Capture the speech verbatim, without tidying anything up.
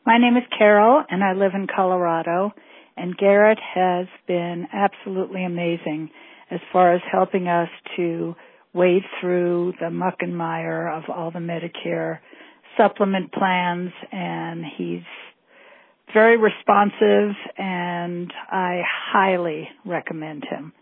My name is Carol, and I live in Colorado, and Garrett has been absolutely amazing as far as helping us to wade through the muck and mire of all the Medicare supplement plans, and he's very responsive, and I highly recommend him.